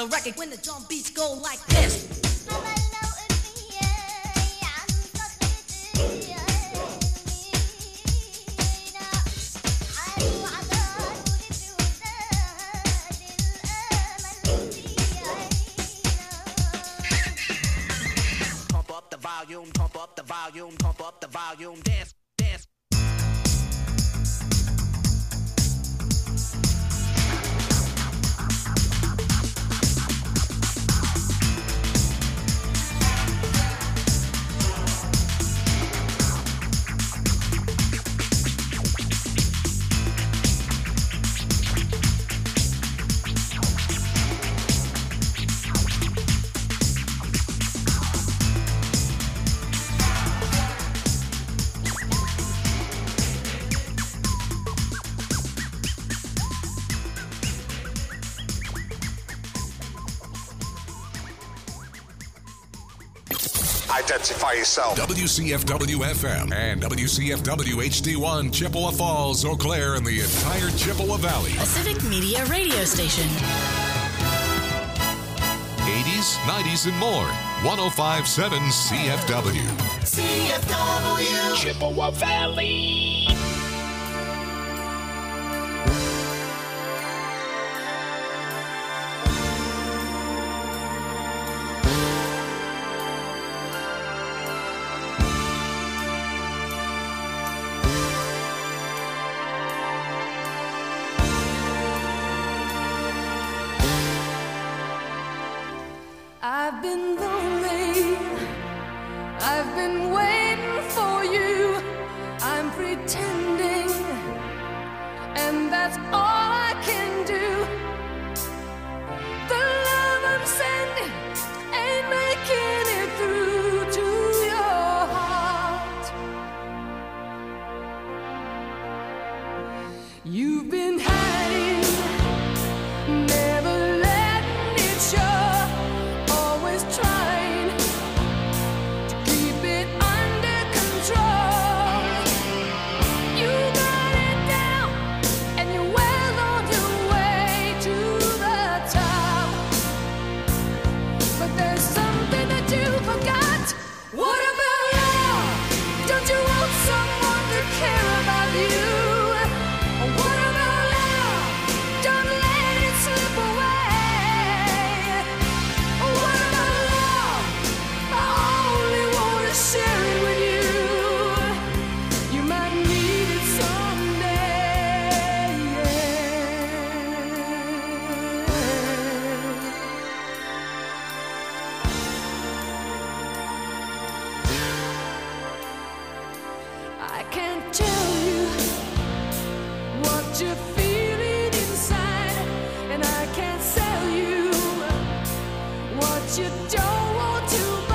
the record when the drum beats go like this. Pump up the volume, pump up the volume, pump up the volume, dance, dance. Identify yourself. WCFW FM and WCFW HD1 Chippewa Falls, Eau Claire, and the entire Chippewa Valley. A civic media radio station. 80s, 90s, and more. 105.7 CFW. CFW Chippewa Valley. I've been lonely, I've been waiting for you, I'm pretending, and that's all I can do. The love I'm sending ain't making it through to your heart. You've been hiding, never letting it show. Trying to keep it under control. You got it down, and you're well on your way to the top. But there's something that you forgot. What about love? Don't you want someone to care about you? What about love? Don't let it slip away. Share it with you. You might need it someday. I can't tell you what you're feeling inside, and I can't sell you what you don't want to buy.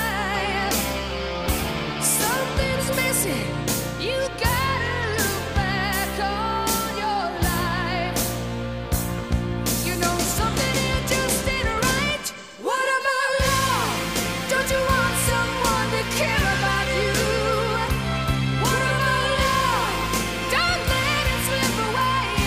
Something's missing. You gotta look back on your life. You know something here just ain't right. What about love? Don't you want someone to care about you? What about love? Don't let it slip away.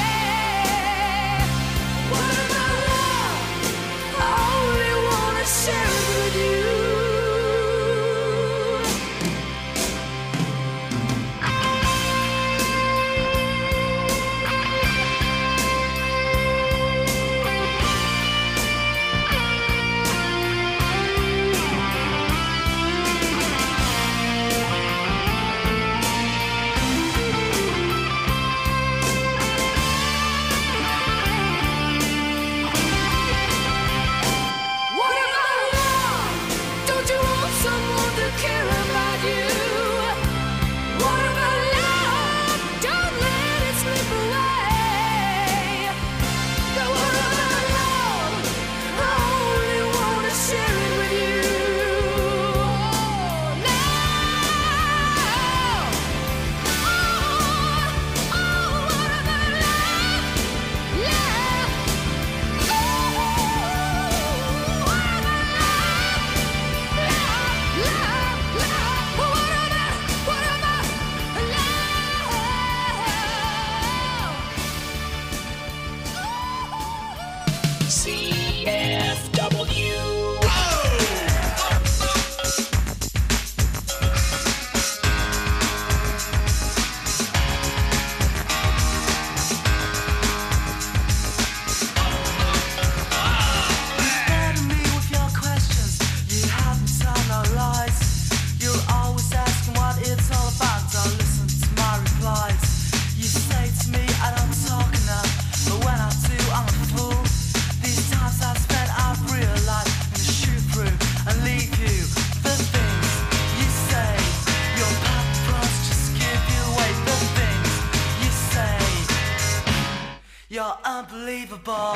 You're unbelievable.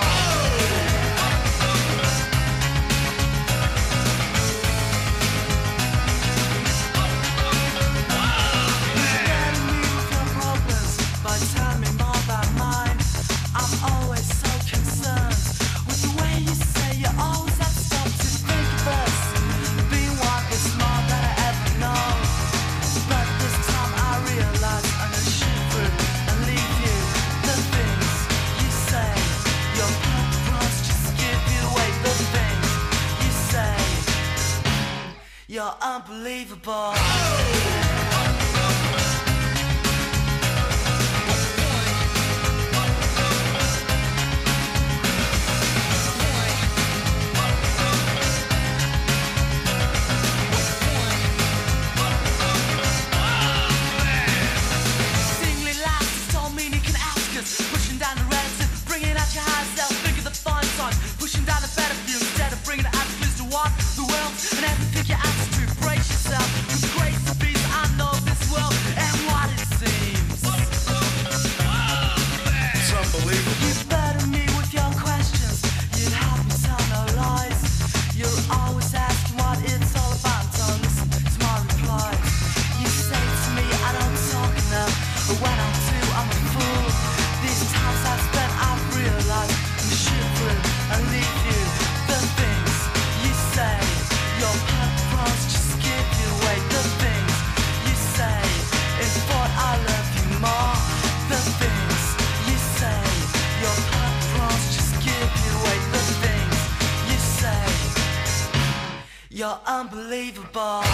But tell me more about mine. I'm always so concerned with the way you say you always have stopped to think of us being one that's more than I ever know. But this time I realize I'm gonna shoot through and leave you. The things you say, your purpose just give you away. The things you say, you're unbelievable. Pushing down the reds and bringing out your high self. Think of the fine signs, pushing down the better view instead of bringing the attitudes to what the world and everything your attitude. Brace yourself, with grace and peace. I know this world and what it seems. It's unbelievable. You burden me with your questions. You'd help me tell no lies. You're always asking what it's all about. Don't listen to my replies. You say to me I don't talk enough, but when I do I'm a fool. These times I've spent, I've realized I'm shivering and leave you. The things you say, your purpose just give you away. The things you say, in thought I love you more. The things you say, your purpose just give you away. The things you say, you're unbelievable.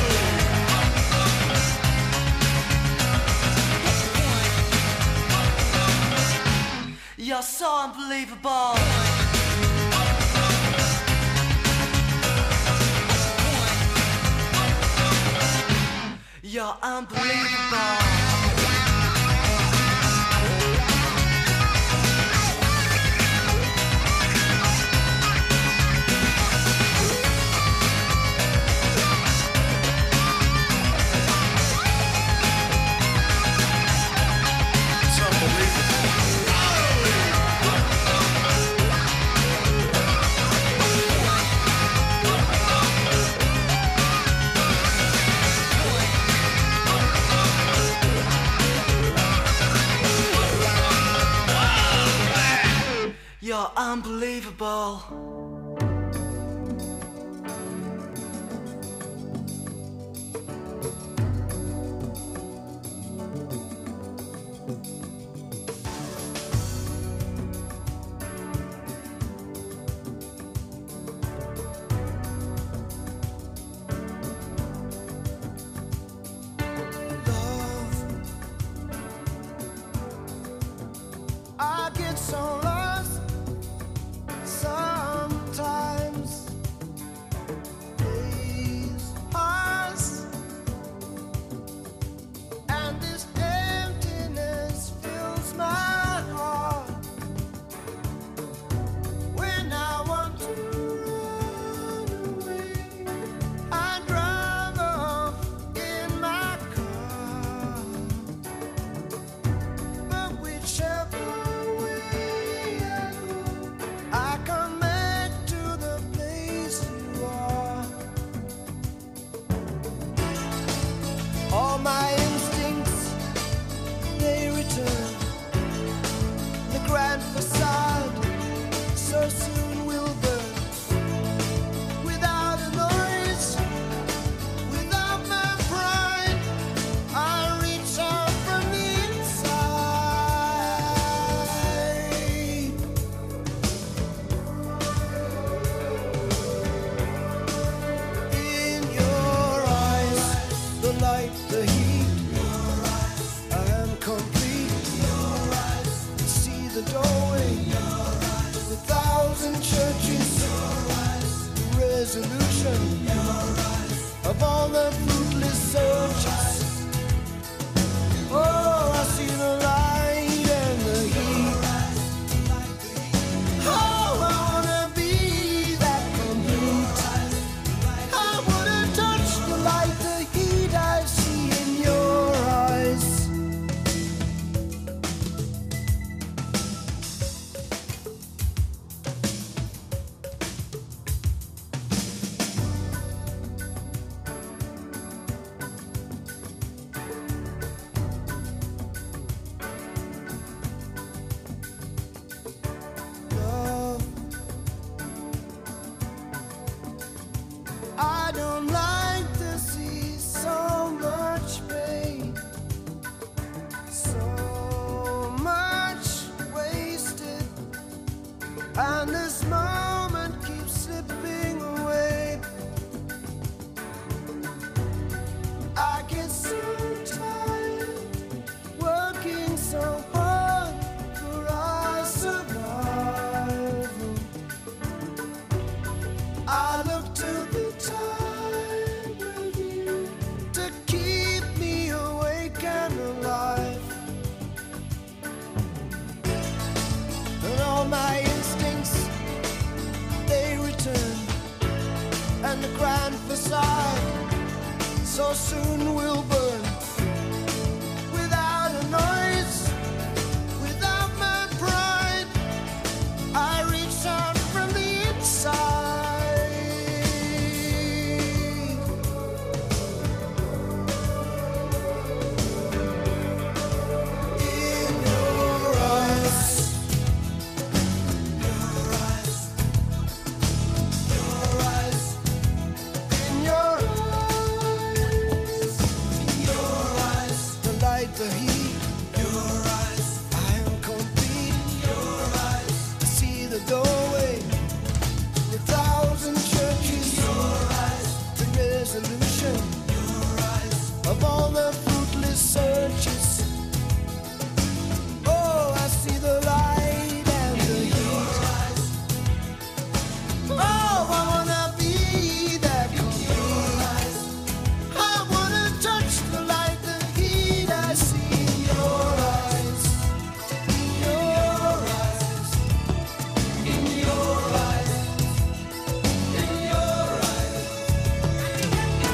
You're so unbelievable. You're unbelievable. You're unbelievable. I get so lost sometimes. Days pass and this emptiness fills my heart. When I want to run away, I drive off in my car. But whichever way And this moment keeps slipping away. I get so tired working so hard for our survival. I look to the time with you to keep me awake and alive. And all my instincts, they return, and the grand facade so soon will burn. Without a noise, without my pride, I reach out from the inside. In your eyes, your eyes, your eyes, in your eyes, your eyes, the light, the heat, your eyes, I am complete, your eyes, to see the doorway, the thousand churches, your eyes, the resolution, your eyes, of all the fruitless searches. Oh, I see the light and the heat. Oh, I wanna be that complete. I wanna touch the light, the heat I see in your eyes. In your eyes. In your eyes. In your eyes.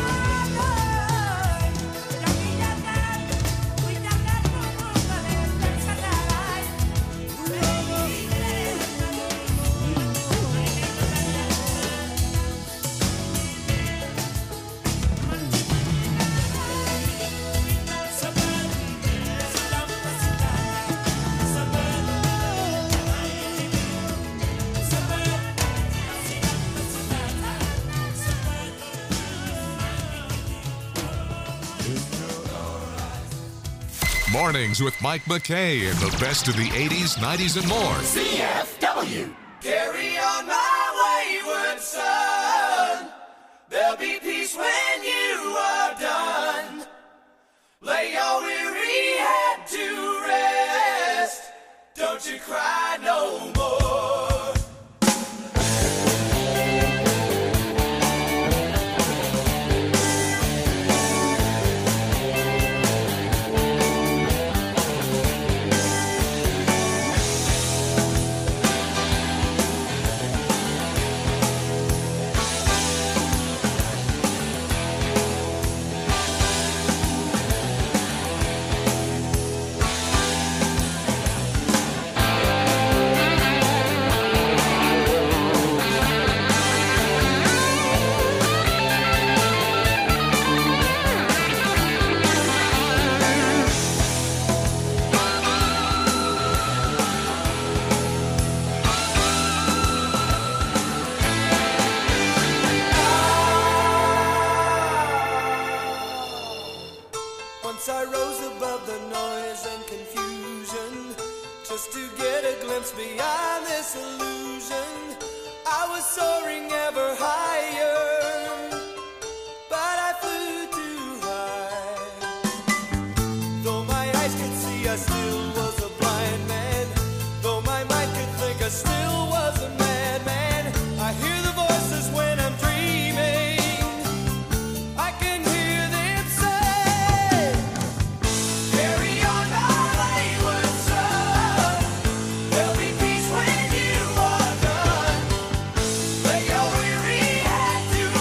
Mornings with Mike McKay and the best of the 80s, 90s, and more. CFW. Carry on my wayward son. There'll be peace when you are done. Lay your weary head to rest. Don't you cry no more. Once I rose above the noise and confusion, just to get a glimpse beyond this illusion. I was soaring ever higher, but I flew too high. Though my eyes could see, I still was a blind man. Though my mind could think, I still was a madman. I hear the voices when I'm dreaming. I can hear them say, carry on my wayward son. There'll be peace when you are done. Lay your weary head to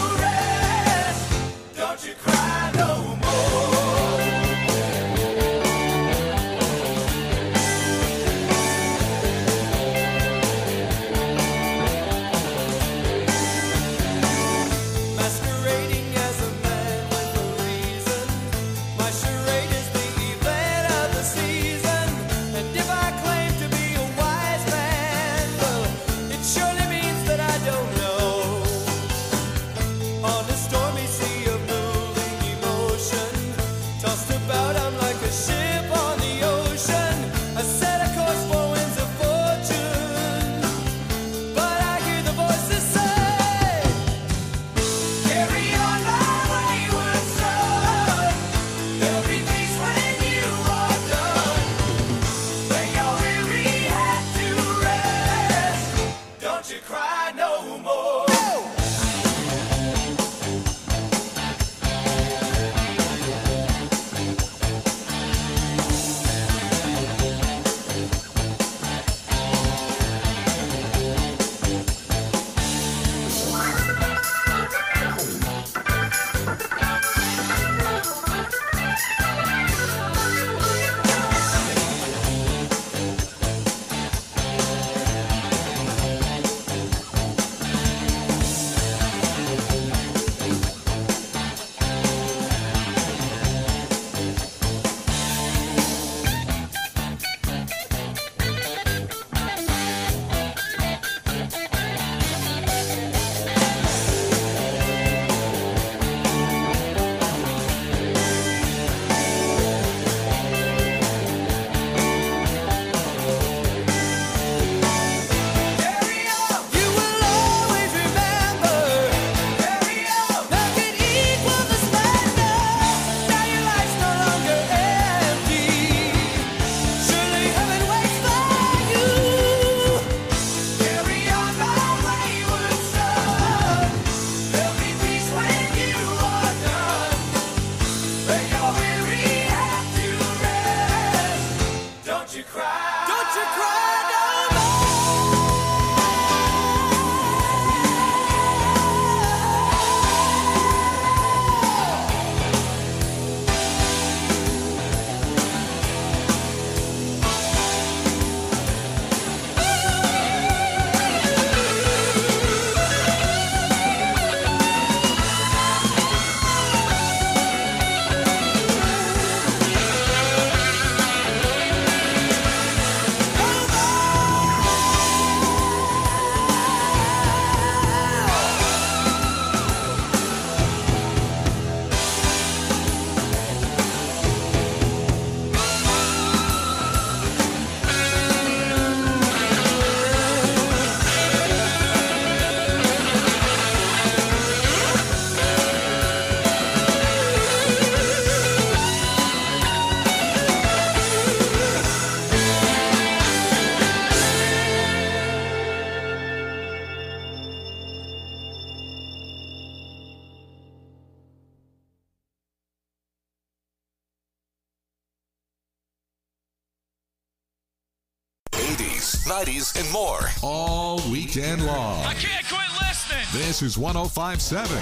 90s, and more. All weekend long. I can't quit listening. This is 105.7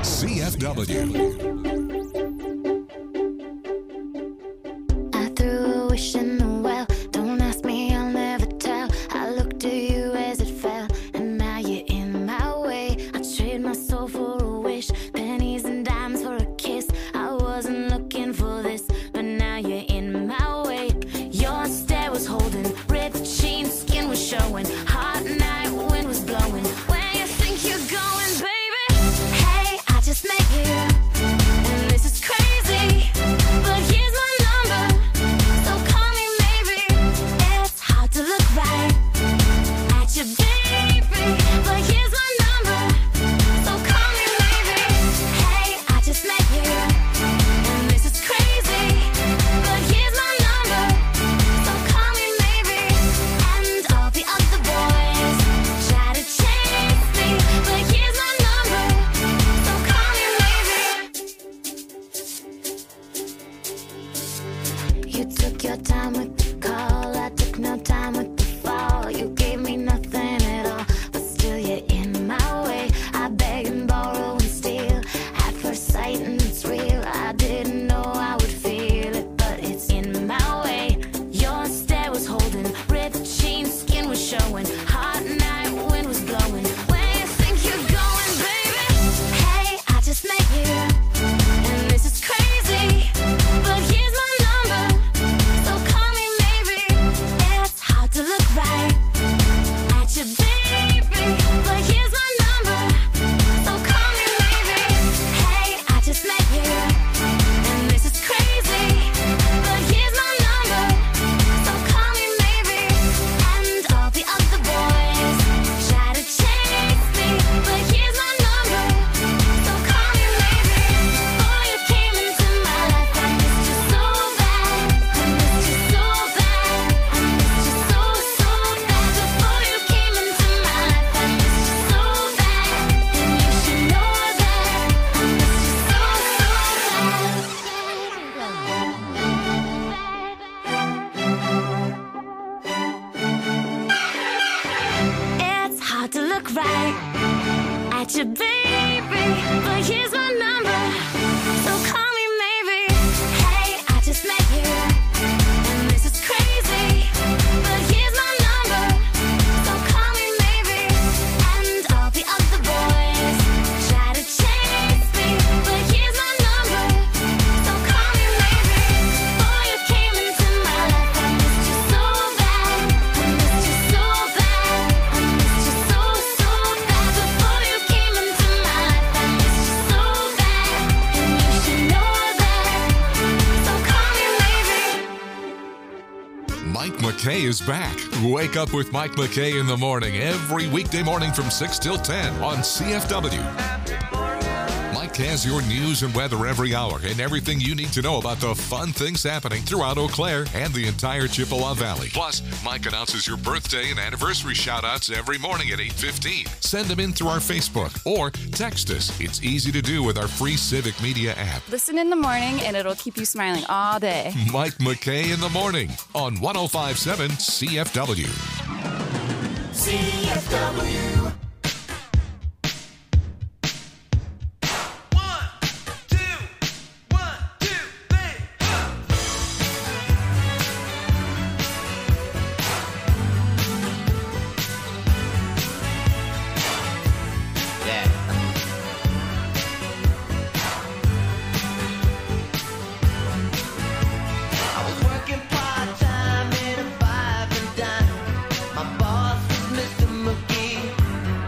CFW. I threw a wish in the well. Don't ask me, I'll never tell. I looked at you as it fell, and now you're in my way. I trade my soul for a wish, pennies and dimes for a kiss. I wasn't looking for this, but now you're in my way. Your stare was holding, ripped jeans, skin was showing. Hot night, wind was blowing. Where you think you're going, baby? Hey, I just met you, and this is crazy, but here's my number, so call me maybe. It's hard to look right at you, baby, but here's my number, so call me maybe. Hey, I just met you, and this is crazy, but here's my number, so call me maybe. And all the other boys try to chase me, but here's my number, so call me maybe. You took your time with the call, I took no time with the fall. You gave me nothing at all, but still you're in my way. I beg and borrow and steal at first sight, and it's real. I didn't know I would feel it, but it's in my way. Your stare was holding, ripped jeans, skin was showing. Hot night, wind was blowing. Where you think you're going, baby? Hey, I just met you, and this is crazy, but here's my number, so call me maybe. It's hard to look right at you, baby, but here's my number, so call me maybe. Hey, I just met you, and this is crazy, but here's my number, so call me maybe. And all the other boys try to chase me, but here's my number, so call me maybe. Before you came into my life, I missed you so bad. I missed you so bad. I missed you so, so bad. Before you came into my life, I missed you so bad. And you should know that I missed you so, It's hard to look right at you, baby, but here's my number, so call me maybe. Hey, I just met you, and this is crazy, but here's my number, so call me maybe. And all the other boys try to chase me, but here's my number, so call me maybe. Before you came into my life, I missed you so bad. I missed you so bad. I missed you so, so bad. Before you came into my life, I missed you so bad. And you should know that, so call me maybe. Mike McKay is back. Wake up with Mike McKay in the morning every weekday morning from 6 till 10 on CFW. Mike has your news and weather every hour and everything you need to know about the fun things happening throughout Eau Claire and the entire Chippewa Valley. Plus, Mike announces your birthday and anniversary shout-outs every morning at 8:15. Send them in through our Facebook or text us. It's easy to do with our free Civic Media app. Listen in the morning and it'll keep you smiling all day. Mike McKay in the morning on 105.7 CFW. CFW. My boss was Mr. McGee.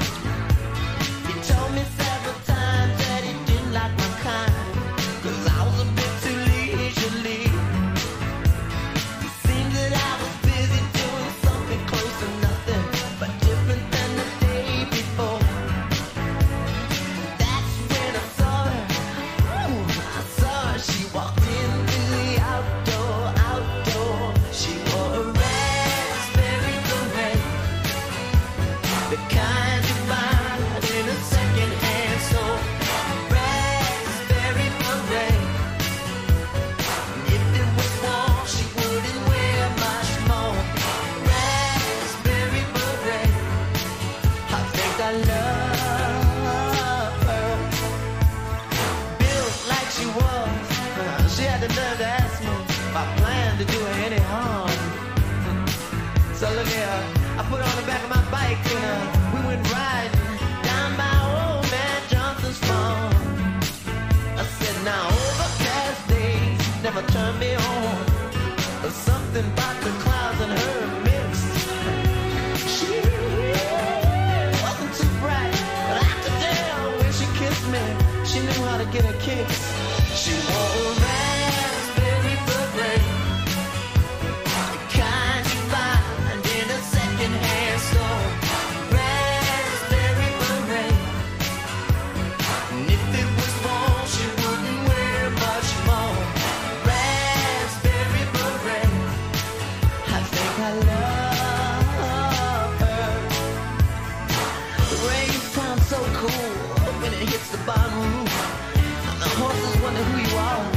dares ask me if I plan to do her any harm. So look here, I put her on the back of my bike and we went riding down by old man Johnson's farm. I said, now overcast days never turn me on. There's something about the clouds and her mixed. She wasn't too bright, but I could tell when she kissed me, she knew how to get her kicks. She wore a raspberry beret, the kind you find in a second-hand store. Raspberry beret, and if it was fall, she wouldn't wear much more. Raspberry beret, I think I love her. The rain sounds so cool when it hits the bottom roof. The horses wonder who you are.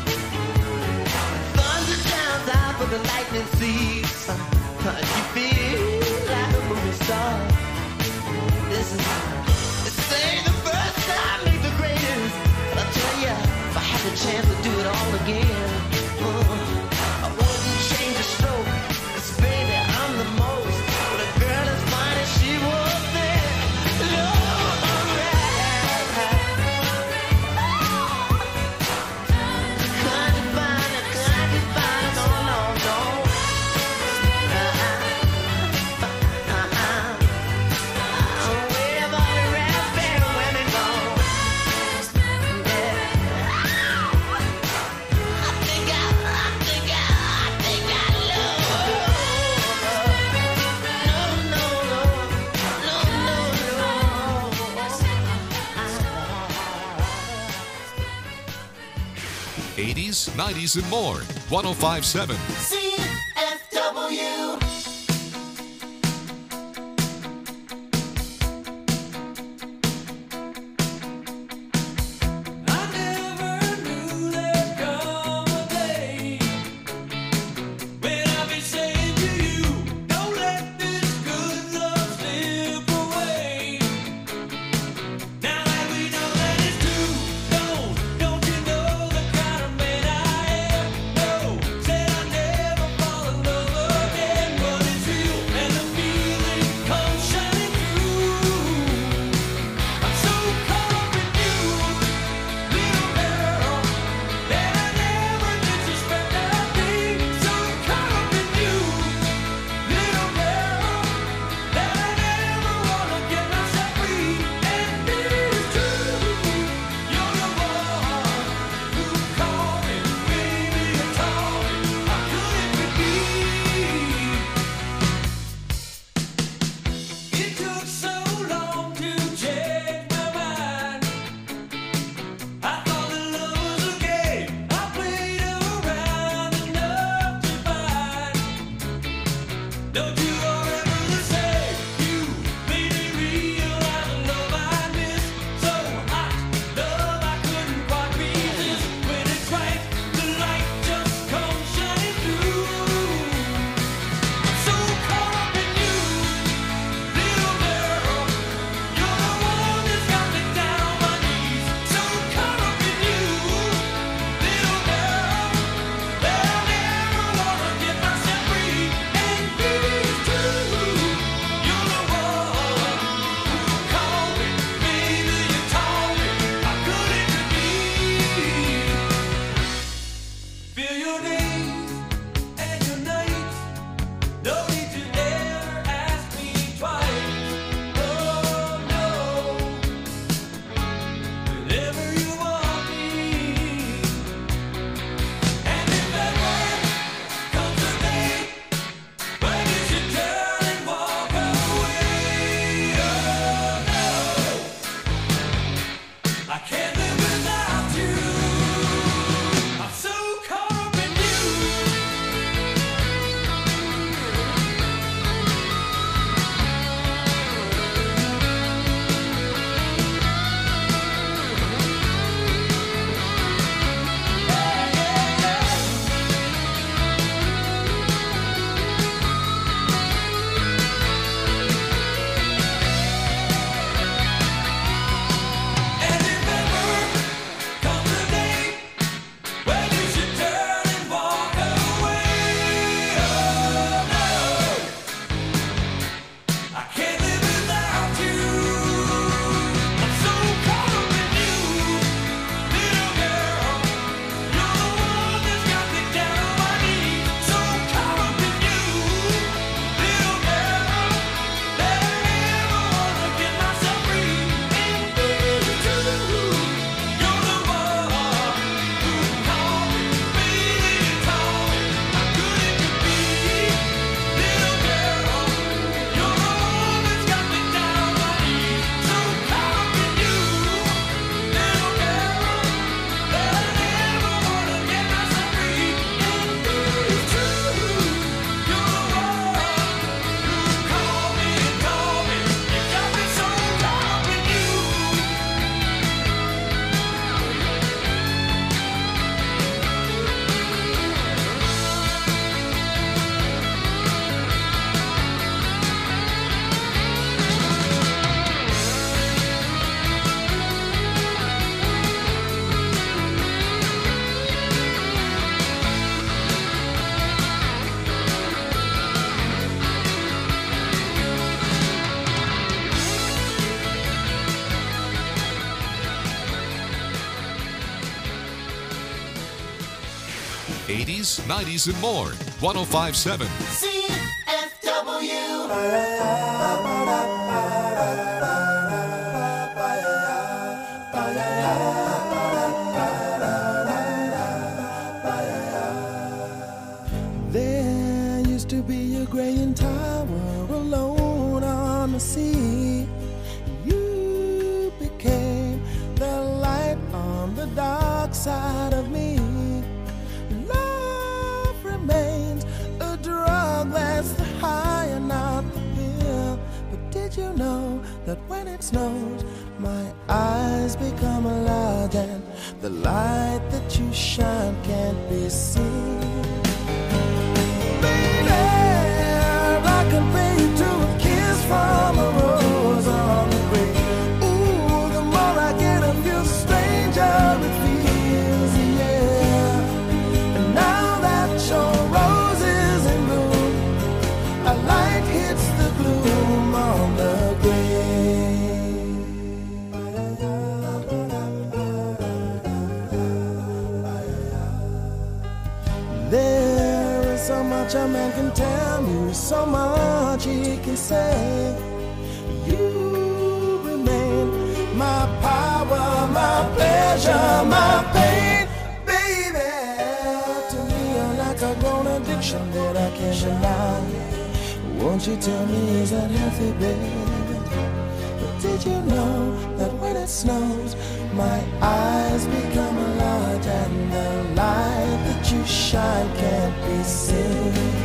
Thunder sounds out, but the lightning sees. You feel like a movie star. This ain't the first time, ain't the greatest. But I tell ya, if I had the chance to do it all again, I wouldn't change a stroke. 'Cause baby, I'm the most. But a girl as fine as she was there. Lord, '80s, '90s, and more. 105.7. CFW. I can't live without you. I'm so caught up in you. 80s, 90s, and more. 105.7. There used to be a graying tower alone on the sea. You became the light on the dark side of me. Love remains a drug that's the high and not the pill. But did you know that when it snows, my eyes become large and the light that you shine can't be seen? I compare you to a kiss from a rose on the grave. Ooh, the more I get of you, the stranger it feels, yeah. And now that your rose is in bloom, a light hits the gloom on the grave. There is so much a man can tell you, so much he can say. You remain my power, my pleasure, my pain, baby. To me, you're like a grown addiction that I can't deny. Won't you tell me, is that healthy, baby? But did you know that when it snows, my eyes become large and the light that you shine can't be seen?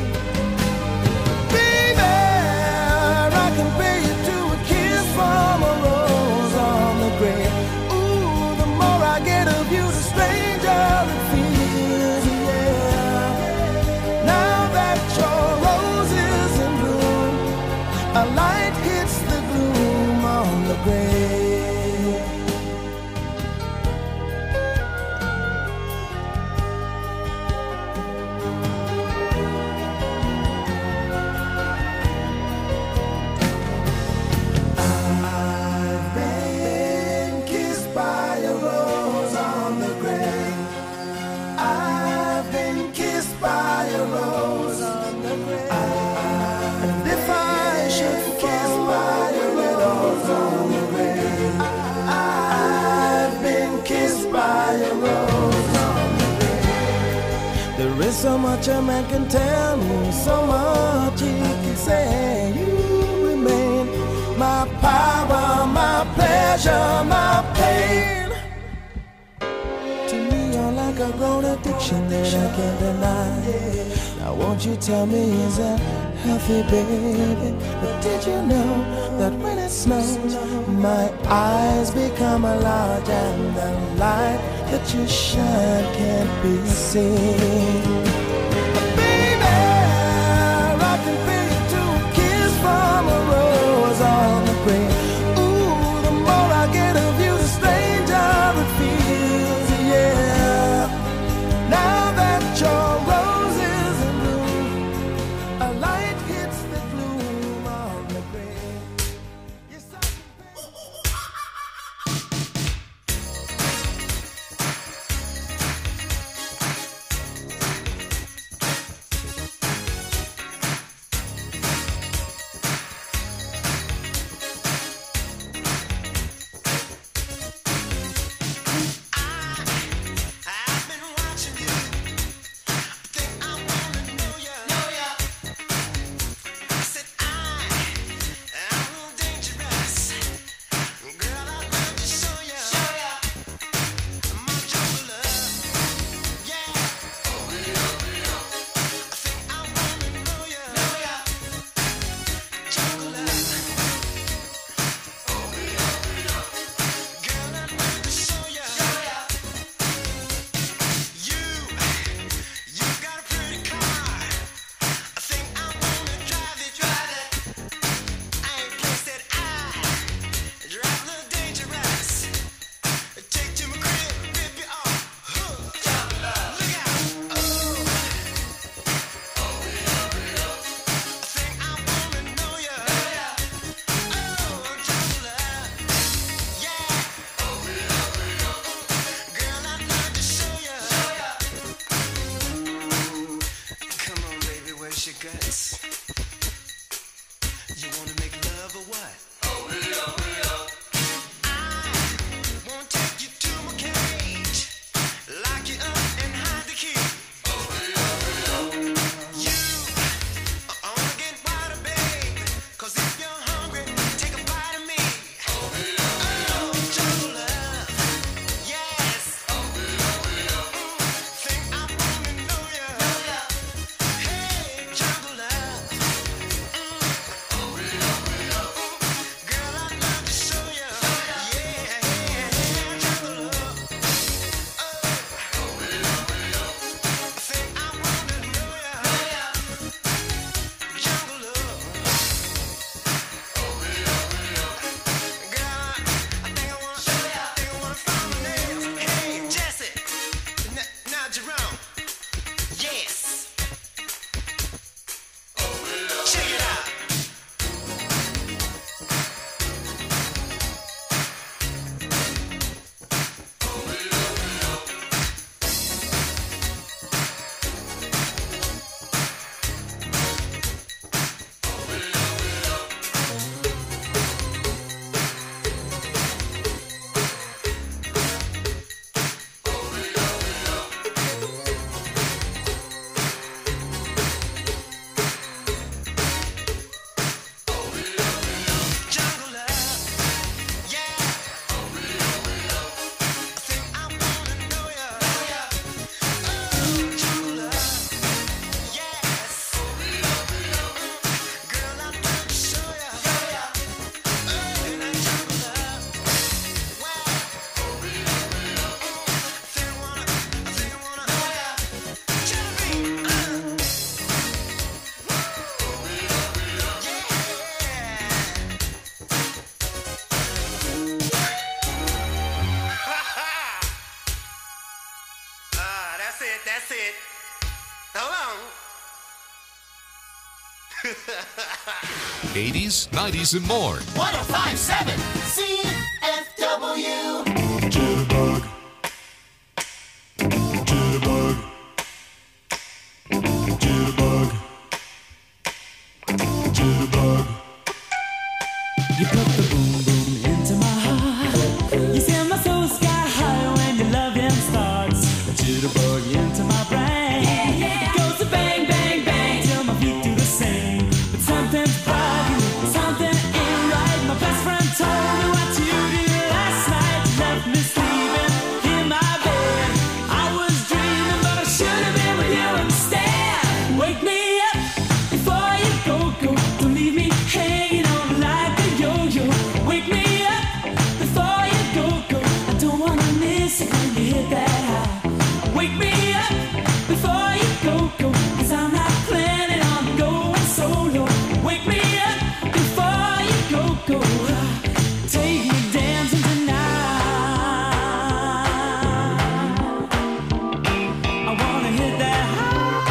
I compare you to a kiss from a rose on the grave. Ooh, the more I get of you, the stranger it feels, yeah. Now that your rose is in bloom, a light hits the gloom on the grave. There is so much a man can tell me, so much he can say. You remain my power, my pleasure, my pain. To me, you're like a grown addiction that I can't deny. Now won't you tell me, is that healthy, baby? But did you know that when it snows, my eyes become large and the light that you shine can't be seen? Baby, I can feel you to a kiss from a rose on the grave. Ooh, the more I get of you, the stranger it feels, yeah. Now that your rose is in bloom, a light hits the gloom on the grave. Yes, I can What's your guts? You wanna make love or what? Oh, I wanna take you to my cage, lock you up and hide the key. You are only getting wider, babe, 'cause if you're hungry, take a bite of me. Oh, jungle love, yes. Think I wanna know ya. Hey, jungle love. Girl, I'd love to show ya. Yeah, jungle love. Think I wanna know ya. Jungle love. Girl, I think I wanna show ya. Think I wanna find my nails. Hey, Jesse. Now Jerome. Yes. Check it out. Jungle love, yeah. I think I wanna know ya. Jungle love, yes. Girl, I'd love to show ya. And that jungle love, wow. Think I wanna know ya. Genevieve, that's it. Hold on. 80s, 90s, and more. 1057 CFW. Jitterbug. Jitterbug. Jitterbug. Jitterbug. You put the boom boom into my heart. You send my soul sky high when your loving starts. A jitterbug into my brain. It goes to bang bang bang till my feet do the same. But something's bugging, something ain't right. My best friend told me what you did last night. You left me sleeping in my bed. I was dreaming, but I should have been with you instead. Wake me up before you go. Don't leave me hanging on like a yo-yo. Wake me up before you go. I don't wanna miss it when you hit that high. Wake me up before you go. 'Cause I'm not planning on going solo. Wake me up before you go. Take me dancing tonight. I wanna hit that high.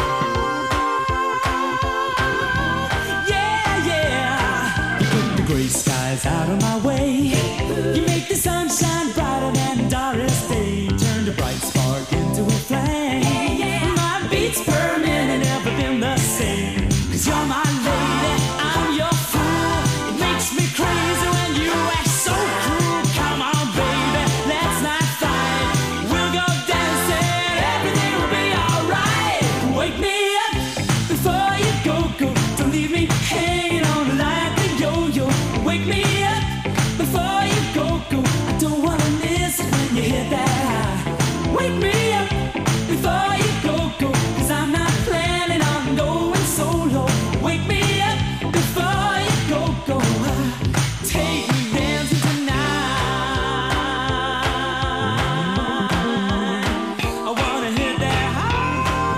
Yeah, yeah. You put the gray skies out of my way. You make the sunshine brighter than Doris Day. Turn the bright spark into a flame. My beats per minute never been the same. 'Cause you're my lady, I'm your fool. It makes me crazy when you act so cruel. Come on, baby, let's not fight. We'll go dancing, everything will be alright. Wake me up before you go. Don't leave me hanging on like a yo-yo. Wake me up before you go. I don't wanna miss it when you hit that high. Wake me up before you go. 'Cause I'm not planning on going solo. Wake me up before you go. Take me dancing tonight. I wanna hit that high.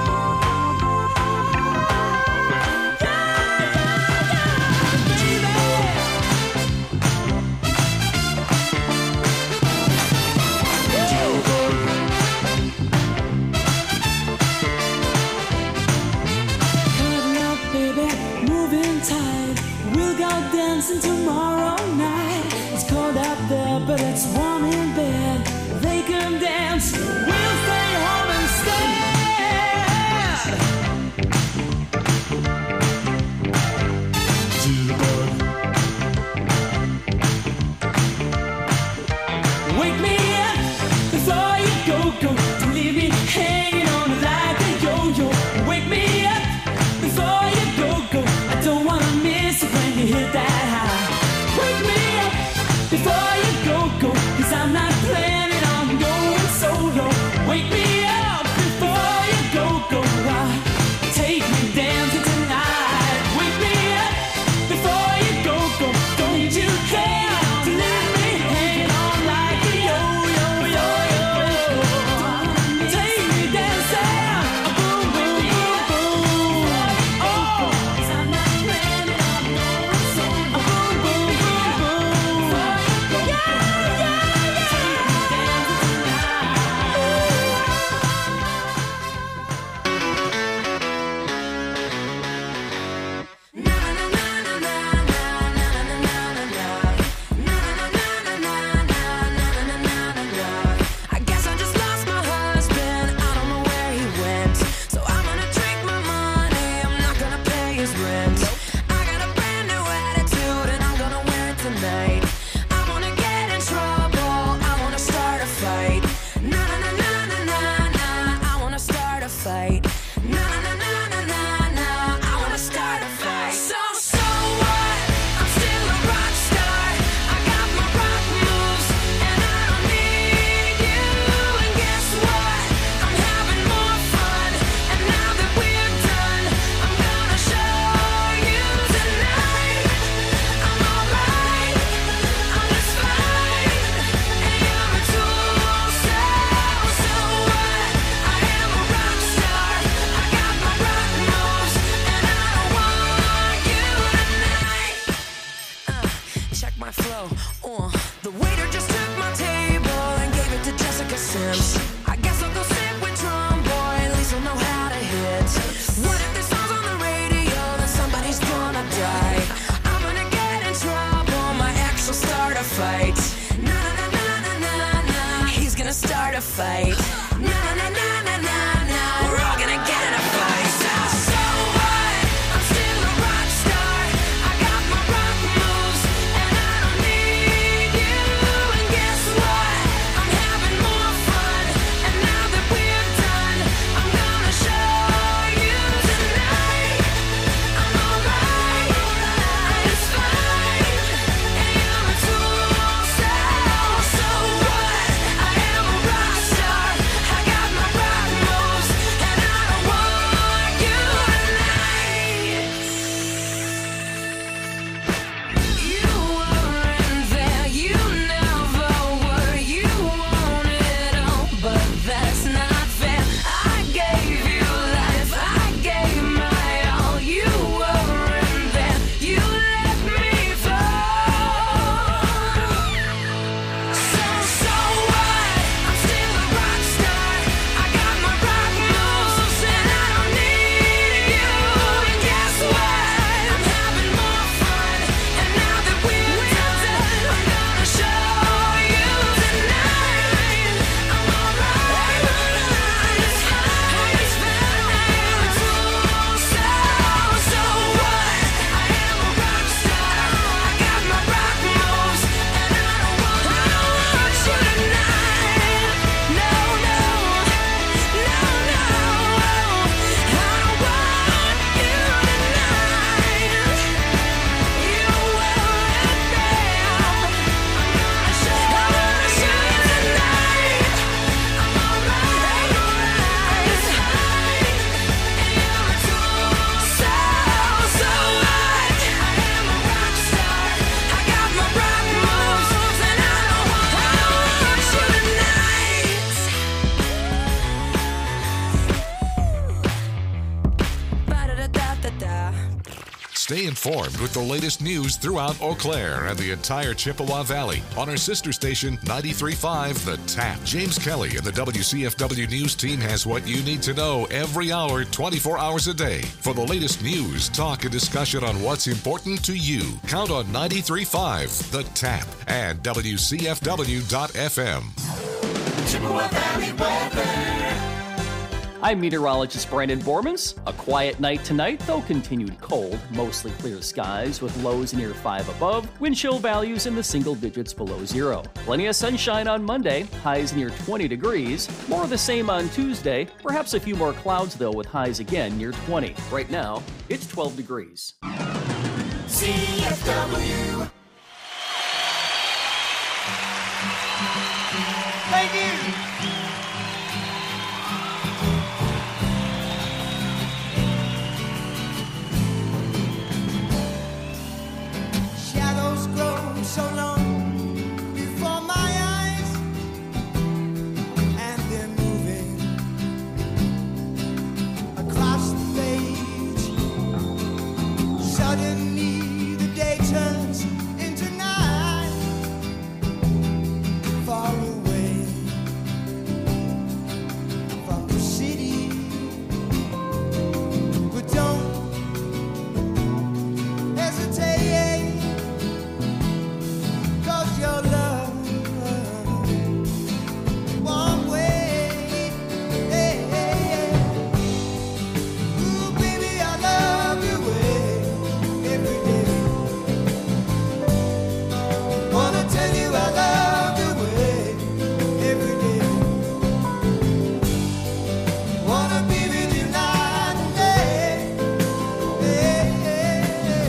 Baby. Cutting up, baby, moving tight. We'll go dancing tomorrow night. It's cold out there, but it's warm in bed. They can dance, we'll stay home instead. to fight. Na na na na na na. We're all gonna get in a fight. So what? I'm still a rock star. I got my rock moves, and I don't need you. And guess what? I'm having more fun. And now that we're done, I'm gonna show you tonight. I'm alright. It's fine. And you're a tool. So what? I am a rock star. I got my rock moves, and I don't want you tonight. You weren't there, you never were. You want it all, but that's not fair. I gave you life, I gave my all. You weren't there, you let me fall. So what? I'm still a rock star. I got my rock moves, and I don't need you. And guess what? I'm having more fun. And now that we're done, I'm gonna show you tonight. I'm alright. It's fine. It's fine. So what? I am a rock star. I got my rock moves, and I don't want you tonight. No, no, no, no. I don't want you tonight. You weren't there. I'm gonna show you tonight. I'm alright. It's fine. And you're a tool. So what? I am a rock star. I got my rock moves, and I don't want you tonight. Ba-da-da-da-da-da. Stay informed with the latest news throughout Eau Claire and the entire Chippewa Valley on our sister station 93.5 The Tap. James Kelly and the WCFW News team has what you need to know every hour, 24 hours a day. For the latest news, talk, and discussion on what's important to you, count on 93.5 The Tap and WCFW.FM. Chippewa Valley weather. I'm meteorologist Brandon Bormans. A quiet night tonight, though continued cold. Mostly clear skies with lows near 5 above. Wind chill values in the single digits below 0. Plenty of sunshine on Monday. Highs near 20 degrees. More of the same on Tuesday. Perhaps a few more clouds, though, with highs again near 20. Right now, it's 12 degrees. CFW. Thank you. Shadows grow so long before my eyes, and they're moving across the page. Suddenly the day turns into night, far away from the city. But don't hesitate, 'cause your love won't wait. Hey, hey, hey. Ooh, baby, I love you every day. Wanna tell you I love you every day. Wanna be with you night and day. Hey, hey, hey.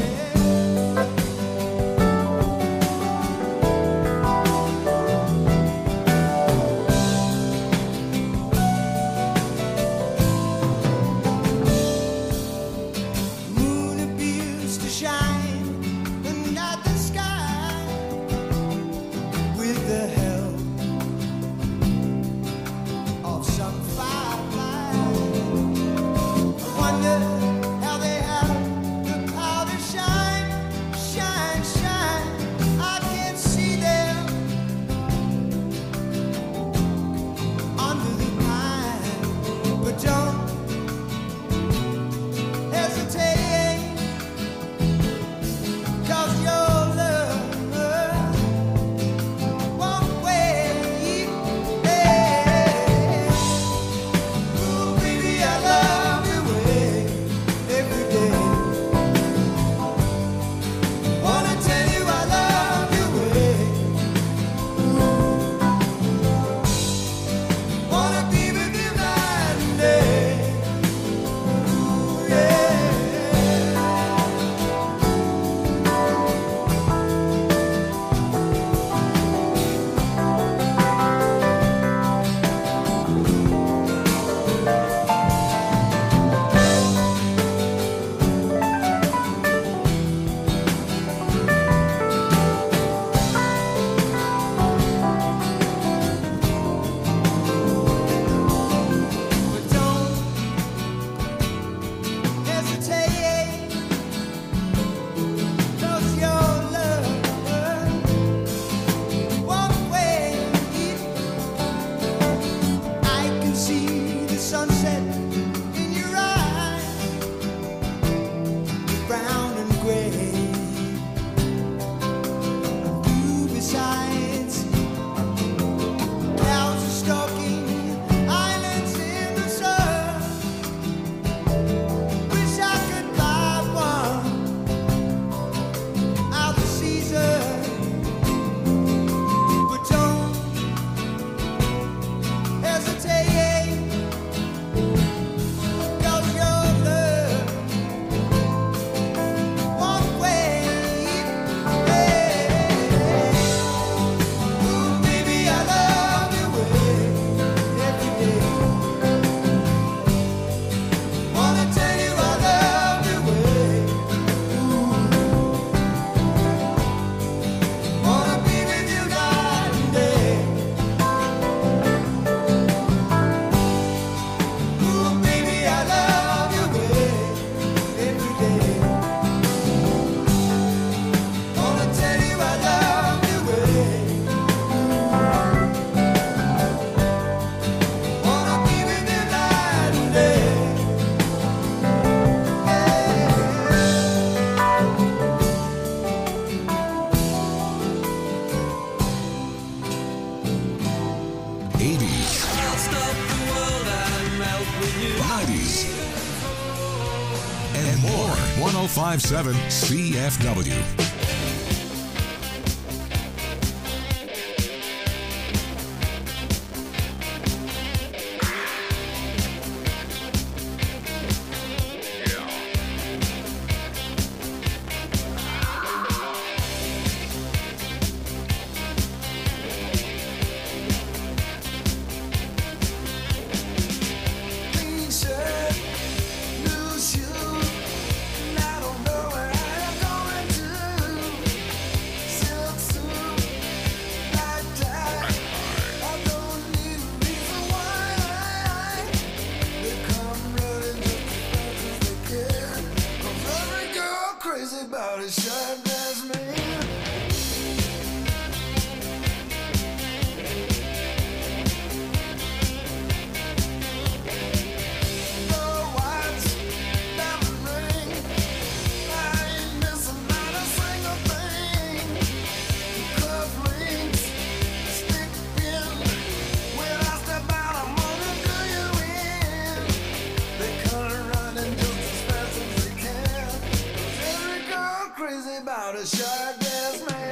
Moon appears to shine beneath the sky with the help of some firefly. I wonder how they have the power to shine, shine, shine. I can't see them under the pine, but don't hesitate, 'cause your love won't wait. Hey. and more. 105.7 CFW. Clean shirt, new shoes, and I don't know where I'm going to. Silk suit, black tie, I don't need a reason why. They come running just as fast as they can. 'Cause every girl crazy about a shirtless man. Crazy about a shirtless man.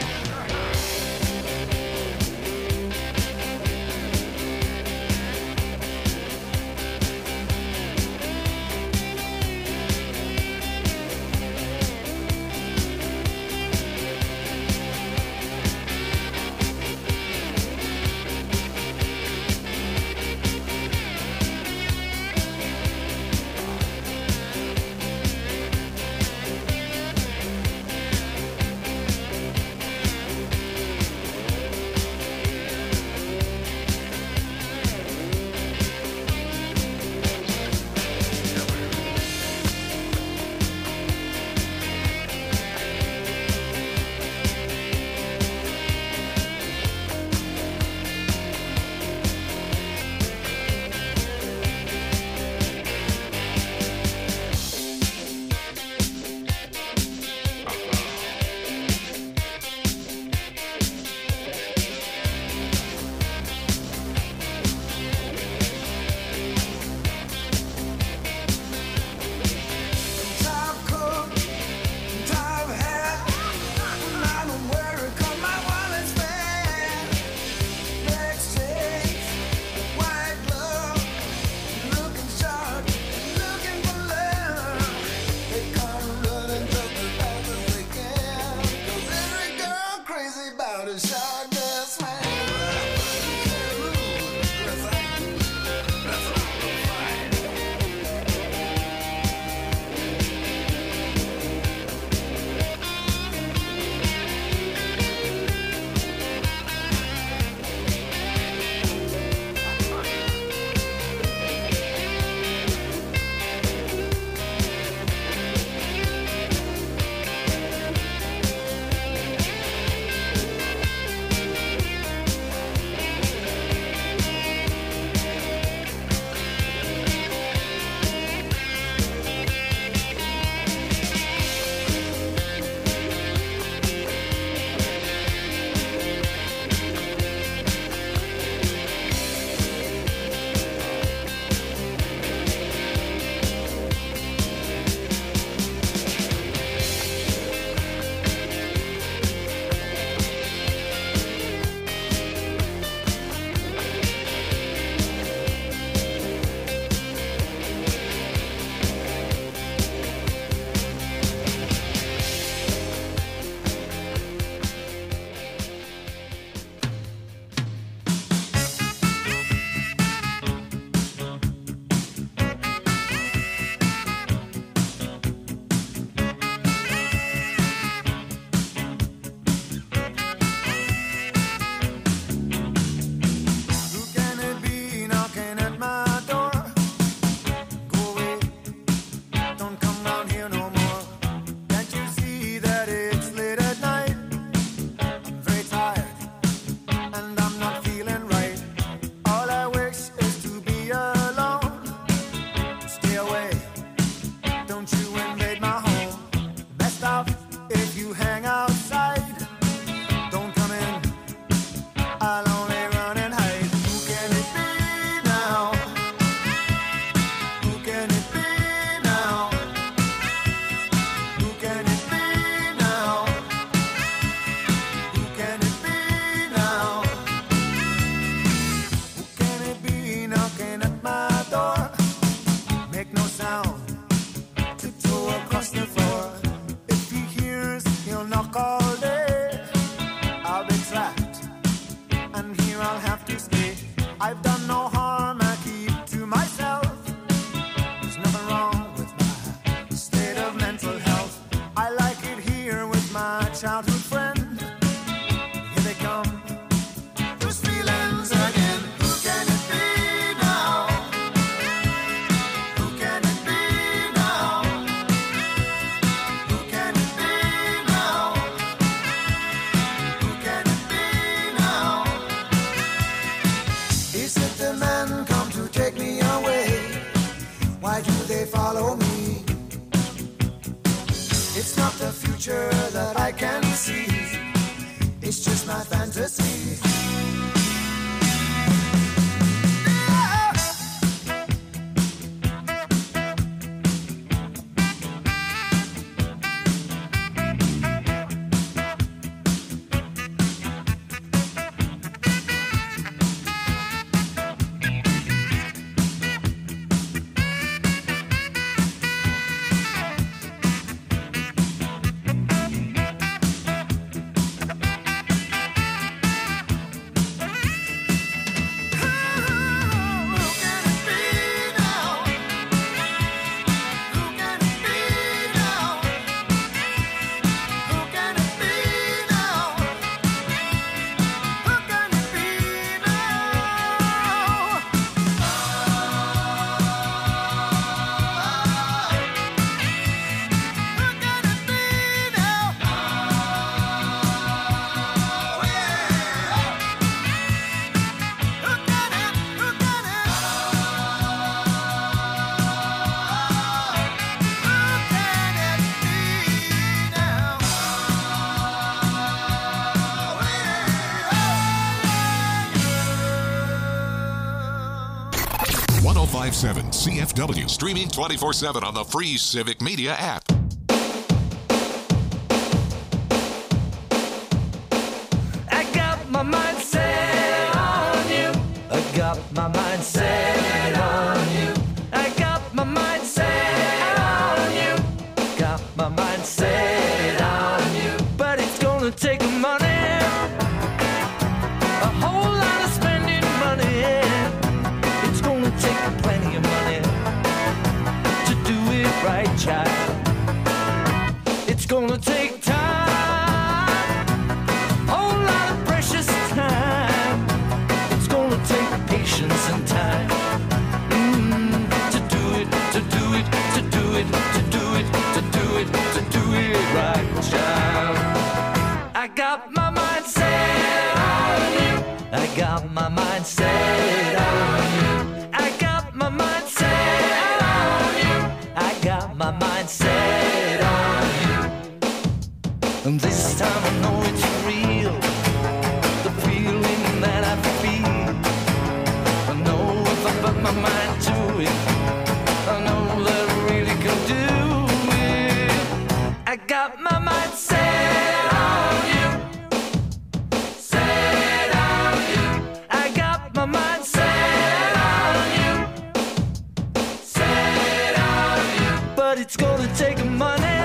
future that I can see. It's just my fantasy. CFW, streaming 24/7 on the free Civic Media app. I got my mind set on you. I got my mind set on you. I got my mind set on you. Got my mind set on you. But it's gonna take money, a whole lot of spending money. It's gonna take plenty of money to do it right, child. It's gonna take time, whole lot of precious time. It's gonna take patience and time to do it, to do it, to do it, to do it, to do it, to do it right, child. I got my mind set on you. I got my mind set on you. I got my mind set on you. I got my mind set on you. And this time I know it's real, the feeling that I feel. I know if I put my mind to it, I know that I really can do it. I got my mind set on you. Set on you. I got my mind set on you. Set on you. But it's gonna take money,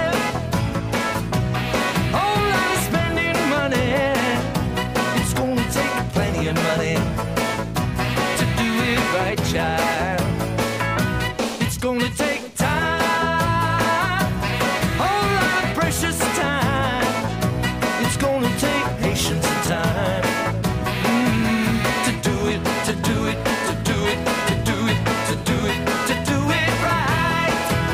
whole lot of spending money. It's gonna take plenty of money to do it right, child. It's gonna take time, whole lot of precious time. It's gonna take patience and time to do it, to do it, to do it, to do it, to do it, to do it right.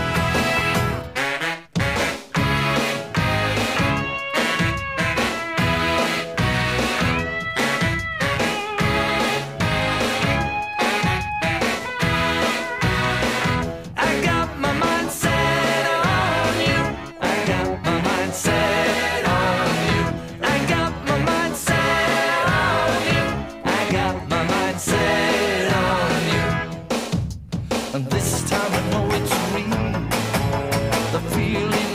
I got my mind set on you. I got my mind set on you. I got my mind set on you. I got my mind set on you. And this time I know it's real, the feeling